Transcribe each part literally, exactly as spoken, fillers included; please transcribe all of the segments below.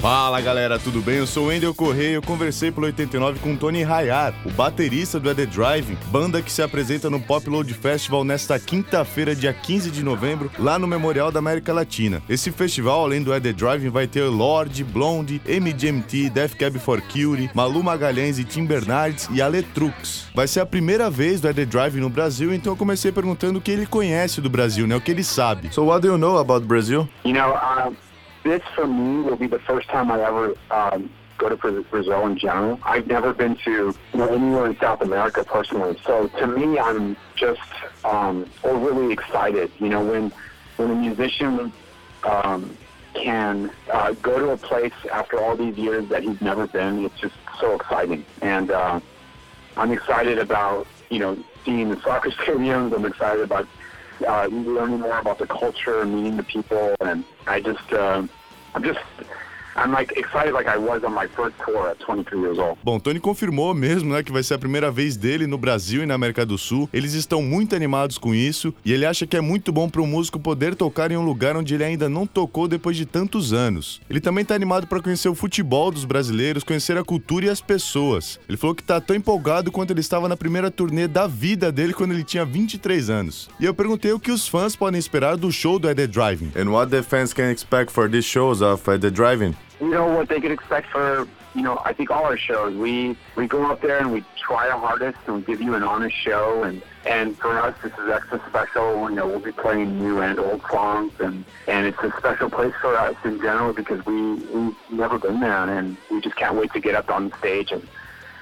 Fala galera, tudo bem? Eu sou o Wendel Correia e eu conversei pelo oitenta e nove com Tony Hayat, o baterista do At The Drive-In, banda que se apresenta no Pop Load Festival nesta quinta-feira, dia quinze de novembro, lá no Memorial da América Latina. Esse festival, além do At The Drive-In, vai ter Lorde, Blonde, M G M T, Death Cab for Cutie, Malu Magalhães e Tim Bernardes e Aletrux. Vai ser a primeira vez do At The Drive-In no Brasil, então eu comecei perguntando o que ele conhece do Brasil, né? O que ele sabe. So what do you know about Brazil? You know, uh... This, for me, will be the first time I ever um, go to Brazil in general. I've never been to you know, anywhere in South America personally. So to me, I'm just um, overly excited. You know, when when a musician um, can uh, go to a place after all these years that he's never been, it's just so exciting. And uh, I'm excited about, you know, seeing the soccer stadiums. I'm excited about Uh, learning more about the culture, meeting the people, and I just, uh, I'm just, I'm like excited like I was on my first tour at twenty-three years old. Bom, Tony confirmou mesmo, né, que vai ser a primeira vez dele no Brasil e na América do Sul. Eles estão muito animados com isso e ele acha que é muito bom para um músico poder tocar em um lugar onde ele ainda não tocou depois de tantos anos. Ele também tá animado para conhecer o futebol dos brasileiros, conhecer a cultura e as pessoas. Ele falou que tá tão empolgado quanto ele estava na primeira turnê da vida dele quando ele tinha vinte e três anos. E eu perguntei o que os fãs podem esperar do show do At The Drive-In. And what the fans can expect for these shows of At The Drive-In? You know what they can expect for, you know, I think all our shows. We we go up there and we try our hardest and we give you an honest show. And, and for us, this is extra special. You know, we'll be playing new and old songs. And, and it's a special place for us in general because we, we've never been there. And we just can't wait to get up on the stage and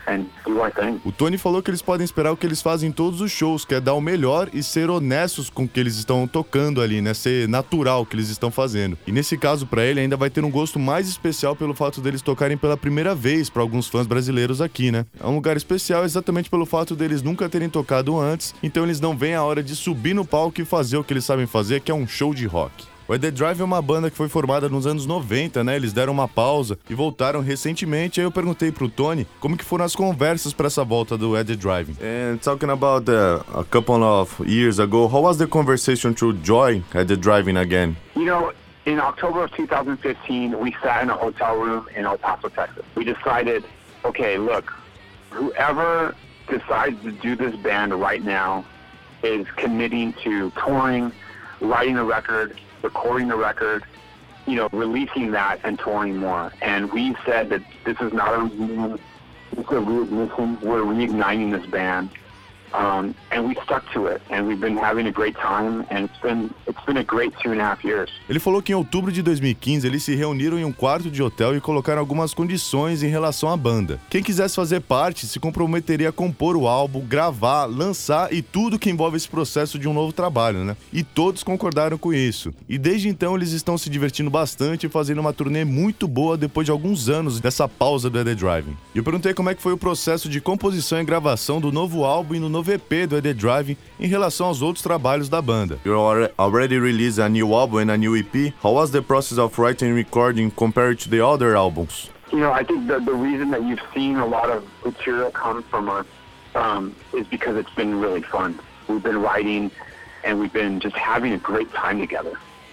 O Tony falou que eles podem esperar o que eles fazem em todos os shows, que é dar o melhor e ser honestos com o que eles estão tocando ali, né? Ser natural o que eles estão fazendo. E nesse caso, pra ele, ainda vai ter um gosto mais especial pelo fato deles tocarem pela primeira vez pra alguns fãs brasileiros aqui, né? É um lugar especial exatamente pelo fato deles nunca terem tocado antes, então eles não veem a hora de subir no palco e fazer o que eles sabem fazer, que é um show de rock. O At The Drive é uma banda que foi formada nos anos noventa, né? Eles deram uma pausa e voltaram recentemente. Aí eu perguntei pro Tony como que foram as conversas para essa volta do At The Drive. And talking about the, a couple of years ago, how was the conversation to join At The Drive-In again? You know, in October of two thousand fifteen, we sat in a hotel room in El Paso, Texas. We decided, okay, look, whoever decides to do this band right now is committing to touring, writing a record, recording the record, you know, releasing that and touring more. And we said that this is not a reunion, this is a reignition. We're reigniting this band. Um, and we stuck to it, and we've been having a great time, and it's been it's been a great two and a half years. Ele falou que em outubro de dois mil e quinze eles se reuniram em um quarto de hotel e colocaram algumas condições em relação à banda. Quem quisesse fazer parte se comprometeria a compor o álbum, gravar, lançar e tudo que envolve esse processo de um novo trabalho, né? E todos concordaram com isso. E desde então eles estão se divertindo bastante e fazendo uma turnê muito boa depois de alguns anos dessa pausa do At The Drive-In. E eu perguntei como é que foi o processo de composição e gravação do novo álbum e no novo E P do At The Drive-In em relação aos outros trabalhos da banda. You already released a new album and a new E P. How was the process of writing and recording compared to the other albums? You know, I think the, the reason that you've seen a lot of material come from us um, is because it's been really fun. We've been writing and we've been just having a great time together.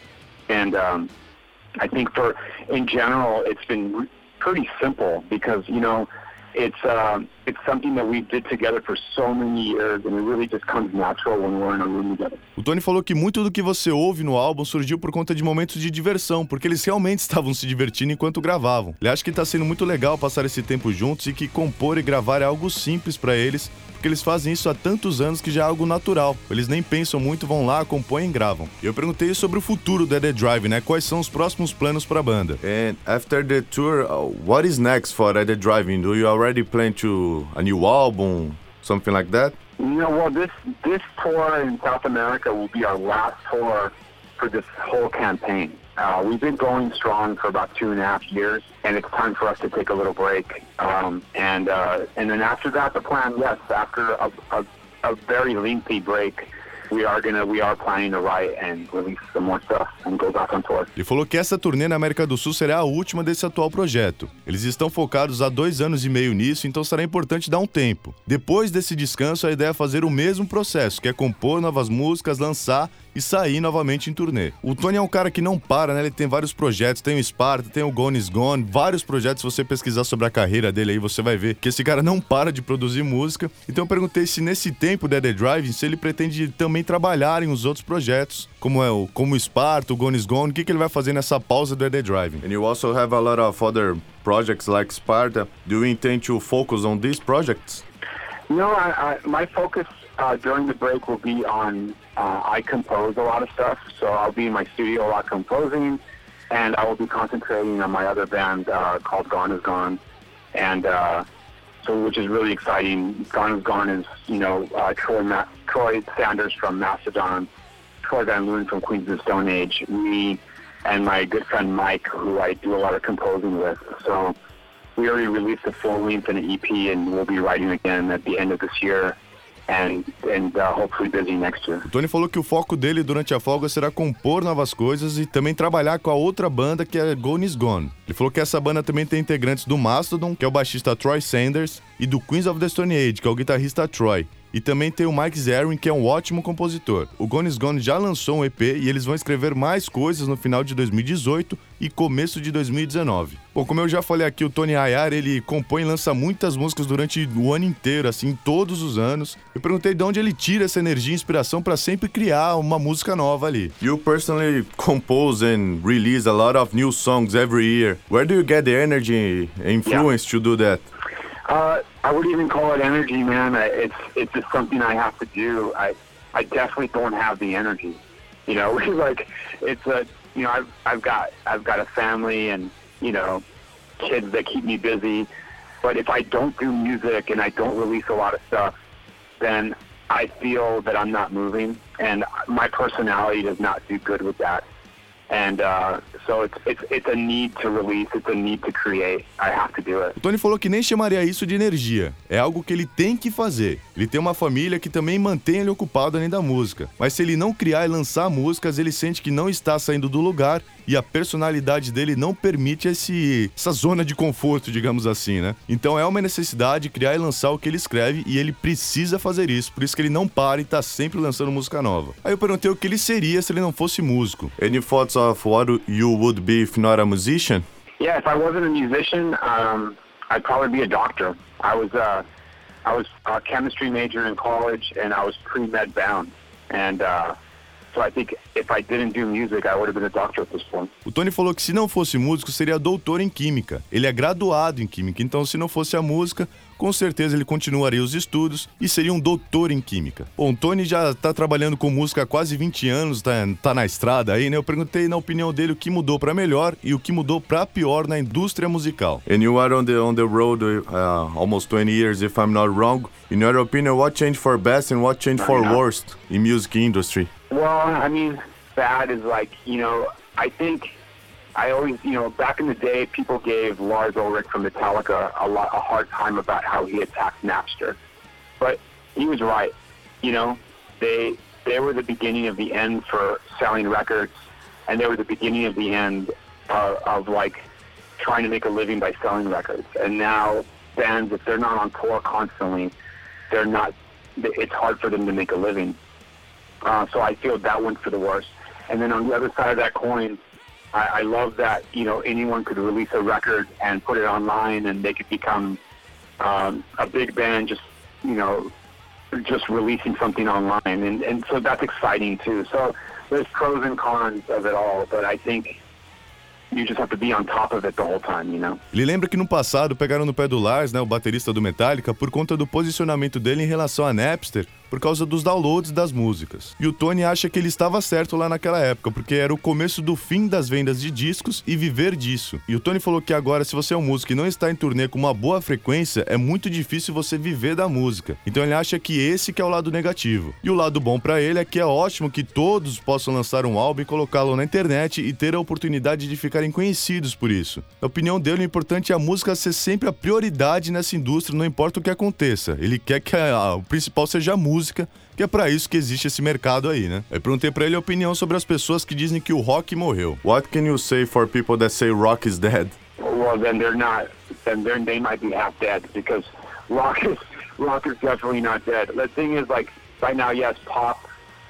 And um, I think for, in general, it's been pretty simple because, you know, It's uh, it's something that we did together for so many years, and it really just comes natural when we're in a room together. O Tony falou que muito do que você ouve no álbum surgiu por conta de momentos de diversão, porque eles realmente estavam se divertindo enquanto gravavam. Ele acha que tá sendo muito legal passar esse tempo juntos e que compor e gravar é algo simples pra eles, porque eles fazem isso há tantos anos que já é algo natural. Eles nem pensam muito, vão lá, compõem e gravam. E eu perguntei sobre o futuro do At The Drive, né? Quais são os próximos planos pra banda? And after the tour, uh, what is next for At The Drive? Do you already plan to a new album, something like that? You know, well, this this tour in South America will be our last tour for this whole campaign. Uh, we've been going strong for about two and a half years, and it's time for us to take a little break. Um, and uh, and then after that, the plan, yes, after a, a, a very lengthy break, we are gonna we are planning to write and release some more stuff and go back on tour. Ele falou que essa turnê na América do Sul será a última desse atual projeto. Eles estão focados há dois anos e meio nisso, então será importante dar um tempo. Depois desse descanso, a ideia é fazer o mesmo processo, que é compor novas músicas, lançar e sair novamente em turnê. O Tony é um cara que não para, né? Ele tem vários projetos, tem o Sparta, tem o Gone Is Gone, vários projetos. Se você pesquisar sobre a carreira dele aí, você vai ver que esse cara não para de produzir música. Então eu perguntei se nesse tempo da The Driving, se ele pretende também trabalhar em os outros projetos, como é o, como o Sparta, o Gone Is Gone, o que, que ele vai fazer nessa pausa do The Driving. And you also have a lot of other projects like Sparta. Do you intend to focus on these projects? No, I, I, my focus uh, during the break will be on, uh, I compose a lot of stuff, so I'll be in my studio a lot composing, and I will be concentrating on my other band uh, called Gone Is Gone, and uh, so which is really exciting. Gone Is Gone is, you know, uh, Troy, Ma- Troy Sanders from Mastodon, Troy Van Loon from Queens of the Stone Age, me, and my good friend Mike, who I do a lot of composing with. So we already released a full-length and an E P, and we'll be writing again at the end of this year, and, and uh, hopefully busy next year. O Tony falou que o foco dele durante a folga será compor novas coisas e também trabalhar com a outra banda que é Gone Is Gone. Ele falou que essa banda também tem integrantes do Mastodon, que é o baixista Troy Sanders, e do Queens of the Stone Age, que é o guitarrista Troy. E também tem o Mike Zarin, que é um ótimo compositor. O Gone Is Gone já lançou um E P e eles vão escrever mais coisas no final de dois mil e dezoito e começo de dois mil e dezenove. Bom, como eu já falei aqui, o Tony Hayar, ele compõe e lança muitas músicas durante o ano inteiro, assim, todos os anos. Eu perguntei de onde ele tira essa energia e inspiração para sempre criar uma música nova ali. You personally compose and release a lot of new songs every year. Where do you get the energy and influence yeah. to do that? Uh, I wouldn't even call it energy, man. It's it's just something I have to do. I I definitely don't have the energy, you know. Like it's a you know I've I've got I've got a family and you know kids that keep me busy. But if I don't do music and I don't release a lot of stuff, then I feel that I'm not moving, and my personality does not do good with that. And uh, so it's, it's, it's a need to release, it's a need to create. I have to do it. O Tony falou que nem chamaria isso de energia. É algo que ele tem que fazer. Ele tem uma família que também mantém ele ocupado além da música. Mas se ele não criar e lançar músicas, ele sente que não está saindo do lugar e a personalidade dele não permite esse, essa zona de conforto, digamos assim, né? Então é uma necessidade criar e lançar o que ele escreve e ele precisa fazer isso. Por isso que ele não para e tá sempre lançando música nova. Aí eu perguntei o que ele seria se ele não fosse músico. Any thoughts of what you would be if not a musician? Yeah, if I wasn't a musician, um, I'd probably be a doctor. I was uh, I was a chemistry major in college, and I was pre-med bound, and uh, so I think if I didn't do music, I would have been a doctor at this point. O Tony falou que se não fosse músico, seria doutor em química. Ele é graduado em química, então se não fosse a música, com certeza ele continuaria os estudos e seria um doutor em química. Bom, o Tony já tá trabalhando com música há quase vinte anos, tá, tá na estrada aí, né? Eu perguntei na opinião dele o que mudou pra melhor e o que mudou pra pior na indústria musical. And you are on the, on the road uh, almost twenty years, if I'm not wrong. In your opinion, what changed for best and what changed for worst in music industry? Well, I mean, bad is like, you know, I think I always, you know, back in the day, people gave Lars Ulrich from Metallica a lot, a hard time about how he attacked Napster, but he was right. You know, they they were the beginning of the end for selling records, and they were the beginning of the end uh, of like trying to make a living by selling records. And now bands, if they're not on tour constantly, they're not. It's hard for them to make a living. Uh, so I feel that went for the worst. And then on the other side of that coin, I, I love that, you know, anyone could release a record and put it online and they could become um, a big band just, you know, just releasing something online. And, and so that's exciting too. So there's pros and cons of it all, but I think you just have to be on top of it the whole time, you know? Ele lembra que no passado pegaram no pé do Lars, né, o baterista do Metallica, por conta do posicionamento dele em relação a Napster, por causa dos downloads das músicas. E o Tony acha que ele estava certo lá naquela época, porque era o começo do fim das vendas de discos e viver disso. E o Tony falou que agora, se você é um músico e não está em turnê com uma boa frequência, é muito difícil você viver da música. Então ele acha que esse que é o lado negativo. E o lado bom pra ele é que é ótimo que todos possam lançar um álbum e colocá-lo na internet e ter a oportunidade de ficarem conhecidos por isso. Na opinião dele, o importante é a música ser sempre a prioridade nessa indústria, não importa o que aconteça. Ele quer que a, a, o principal seja a música, música, que é pra isso que existe esse mercado aí, né? Eu perguntei pra ele a opinião sobre as pessoas que dizem que o rock morreu. What can you say for people that say rock is dead? Well, then they're not, then they're, they might be half dead, because rock is, rock is definitely not dead. The thing is, like, right now, yes, pop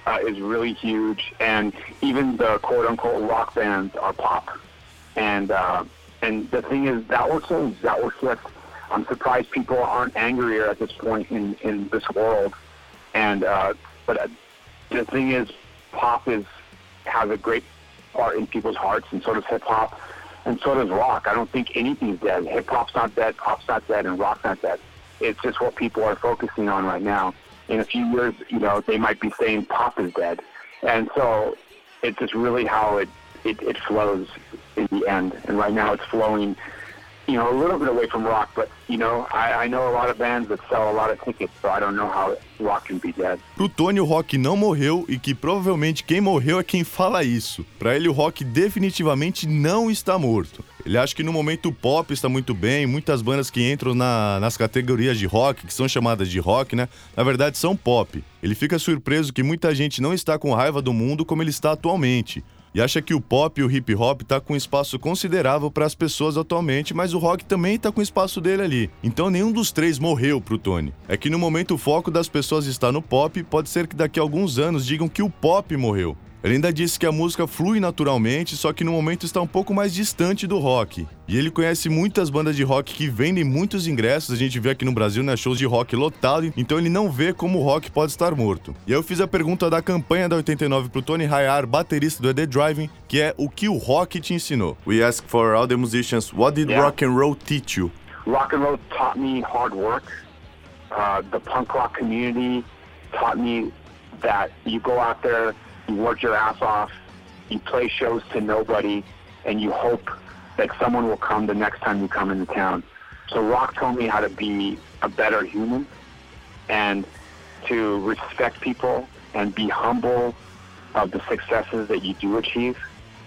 uh, is really huge, and even the quote-unquote rock bands are pop. And uh, and the thing is, that will change. That will shift. I'm surprised people aren't angrier at this point in, in this world. And uh, but uh, the thing is, pop is has a great part in people's hearts, and so does hip-hop, and so does rock. I don't think anything's dead. Hip-hop's not dead, pop's not dead, and rock's not dead. It's just what people are focusing on right now. In a few years, you know, they might be saying pop is dead. And so it's just really how it, it, it flows in the end. And right now it's flowing, you know, a little bit away from rock. But, you know, I, I know a lot of bands that sell a lot of tickets, so I don't know how rock can be dead. Pro Tony, o rock não morreu, e que provavelmente quem morreu é quem fala isso. Pra ele, o rock definitivamente não está morto. Ele acha que no momento o pop está muito bem, muitas bandas que entram na, nas categorias de rock, que são chamadas de rock, né, na verdade são pop. Ele fica surpreso que muita gente não está com raiva do mundo como ele está atualmente. E acha que o pop e o hip hop tá com um espaço considerável para as pessoas atualmente, mas o rock também tá com o espaço dele ali. Então nenhum dos três morreu pro Tony. É que no momento o foco das pessoas está no pop, pode ser que daqui a alguns anos digam que o pop morreu. Ele ainda disse que a música flui naturalmente, só que no momento está um pouco mais distante do rock. E ele conhece muitas bandas de rock que vendem muitos ingressos, a gente vê aqui no Brasil, né, shows de rock lotado, então ele não vê como o rock pode estar morto. E aí eu fiz a pergunta da campanha da oitenta e nove pro Tony Hayar, baterista do The Driving, que é o que o rock te ensinou. We ask for all the musicians, what did yeah. rock and roll teach you? Rock and roll taught me hard work. Uh, the punk rock community taught me that you go out there, you work your ass off, you play shows to nobody, and you hope that someone will come the next time you come into town. So rock told me how to be a better human and to respect people and be humble of the successes that you do achieve.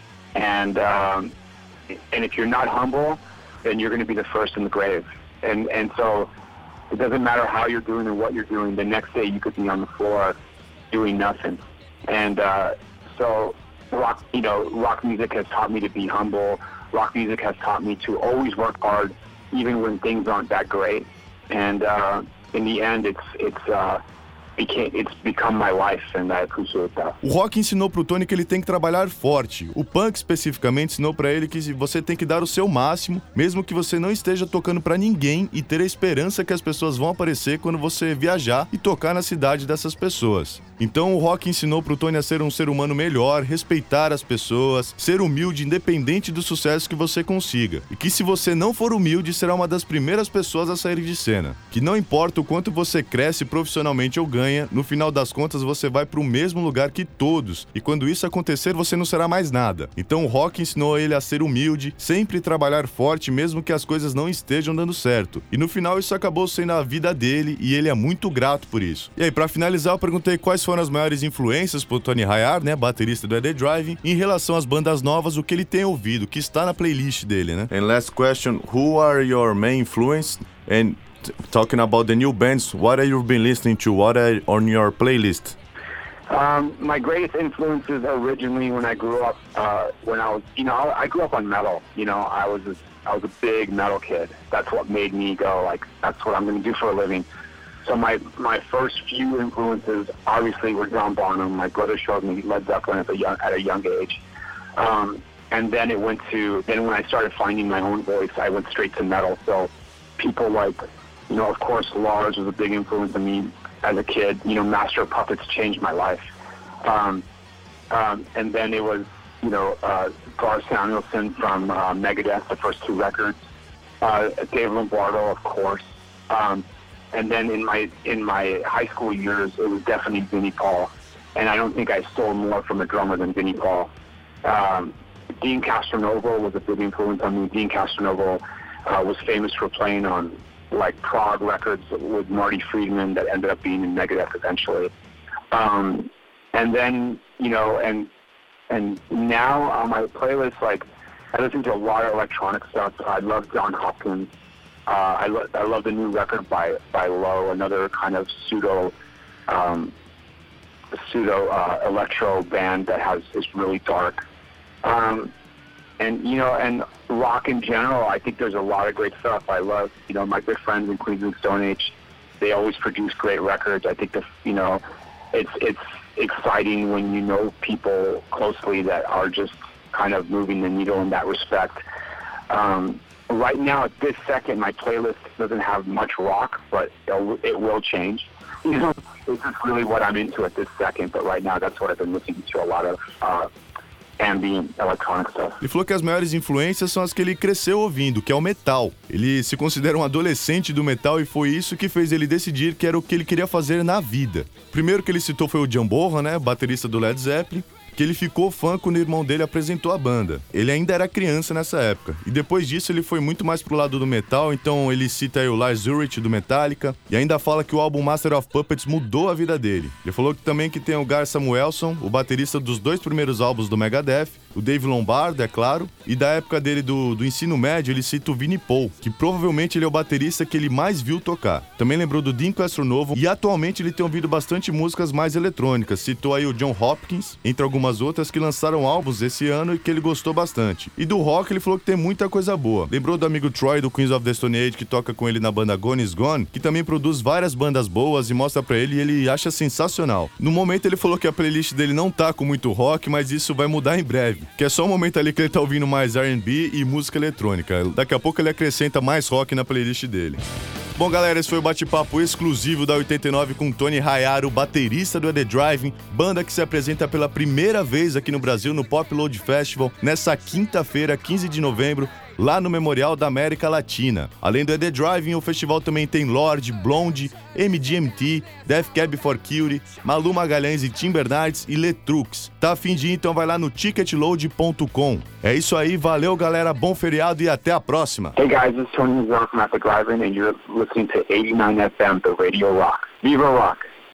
And um, and if you're not humble, then you're going to be the first in the grave. And and so it doesn't matter how you're doing and what you're doing. The next day you could be on the floor doing nothing. And uh, so rock, you know, rock music has taught me to be humble. Rock music has taught me to always work hard, even when things aren't that great. And uh, in the end, it's it's uh, became, it's become my life, and I appreciate that. O rock ensinou pro Tony que ele tem que trabalhar forte. O punk especificamente ensinou pra ele que você tem que dar o seu máximo, mesmo que você não esteja tocando pra ninguém, e ter a esperança que as pessoas vão aparecer quando você viajar e tocar na cidade dessas pessoas. Então o rock ensinou pro Tony a ser um ser humano melhor, respeitar as pessoas, ser humilde independente do sucesso que você consiga. E que se você não for humilde, será uma das primeiras pessoas a sair de cena. Que não importa o quanto você cresce profissionalmente ou ganha, no final das contas você vai pro mesmo lugar que todos. E quando isso acontecer, você não será mais nada. Então o rock ensinou ele a ser humilde, sempre trabalhar forte mesmo que as coisas não estejam dando certo. E no final isso acabou sendo a vida dele e ele é muito grato por isso. E aí, pra finalizar, eu perguntei quais foram as maiores influências pro Tony Hayar, né, baterista do The Driving, em relação às bandas novas, o que ele tem ouvido, o que está na playlist dele, né? And last question, who are your main influence? And t- talking about the new bands, what have you been listening to? What are on your playlist? Um, my greatest influences originally when I grew up, uh, when I was, you know, I grew up on metal. You know, I was a, I was a big metal kid. That's what made me go, like, that's what I'm going to do for a living. So my, my first few influences obviously were John Bonham. My brother showed me Led Zeppelin at a young, at a young age. Um, and then it went to, then when I started finding my own voice, I went straight to metal. So people like, you know, of course, Lars was a big influence on me as a kid. You know, Master of Puppets changed my life. Um, um, and then it was, you know, uh, Lars Samuelson from uh, Megadeth, the first two records. Uh, Dave Lombardo, of course. Um, And then in my in my high school years, it was definitely Vinnie Paul. And I don't think I stole more from a drummer than Vinnie Paul. Um, Dean Castronovo was a big influence on me. Dean Castronovo uh, was famous for playing on like prog records with Marty Friedman that ended up being in Megadeth eventually. Um, and then, you know, and and now on my playlist, like, I listen to a lot of electronic stuff. I love John Hopkins. Uh, I, lo- I love the new record by by Low, another kind of pseudo um, pseudo uh, electro band that has is really dark. Um, and you know, and rock in general, I think there's a lot of great stuff. I love, you know, my good friends in Queens and Stone Age. They always produce great records. I think the, you know, it's it's exciting when you know people closely that are just kind of moving the needle in that respect. Um, right now, at this second, my playlist doesn't have much rock, but it, it will change. You know, it's just really what I'm into at this second, but right now that's what I've been listening to, a lot of uh, ambient electronic stuff. Ele falou que as maiores influências são as que ele cresceu ouvindo, que é o metal. Ele se considera um adolescente do metal e foi isso que fez ele decidir que era o que ele queria fazer na vida. O primeiro que ele citou foi o John Bonham, né, baterista do Led Zeppelin, que ele ficou fã quando o irmão dele apresentou a banda. Ele ainda era criança nessa época. E depois disso ele foi muito mais pro lado do metal, então ele cita aí o Lars Ulrich do Metallica, e ainda fala que o álbum Master of Puppets mudou a vida dele. Ele falou que também que tem o Gar Samuelson, o baterista dos dois primeiros álbuns do Megadeth, o Dave Lombardo, é claro, e da época dele do, do ensino médio ele cita o Vinnie Paul, que provavelmente ele é o baterista que ele mais viu tocar. Também lembrou do Dean Castronovo, e atualmente ele tem ouvido bastante músicas mais eletrônicas. Citou aí o John Hopkins, entre algumas outras que lançaram álbuns esse ano e que ele gostou bastante. E do rock ele falou que tem muita coisa boa. Lembrou do amigo Troy do Queens of the Stone Age, que toca com ele na banda Gone is Gone, que também produz várias bandas boas e mostra pra ele e ele acha sensacional. No momento ele falou que a playlist dele não tá com muito rock, mas isso vai mudar em breve, que é só um momento ali que ele tá ouvindo mais R and B e música eletrônica. Daqui a pouco ele acrescenta mais rock na playlist dele. Bom, galera, esse foi o bate-papo exclusivo da oitenta e nove com Tony Hayaro, baterista do The Driving, banda que se apresenta pela primeira vez aqui no Brasil no Pop Load Festival, nessa quinta-feira, quinze de novembro, lá no Memorial da América Latina. Além do The Driving, o festival também tem Lorde, Blonde, M D M T, Death Cab for Cutie, Malu Magalhães e Tim Bernardes e Letrux. Tá a fim de ir? Então vai lá no ticket load ponto com. É isso aí, valeu galera, bom feriado e até a próxima. Hey guys, this is Tony Hayaro from The Driving and you're listening to eighty-nine F M, the Radio Rock. Viva Rock!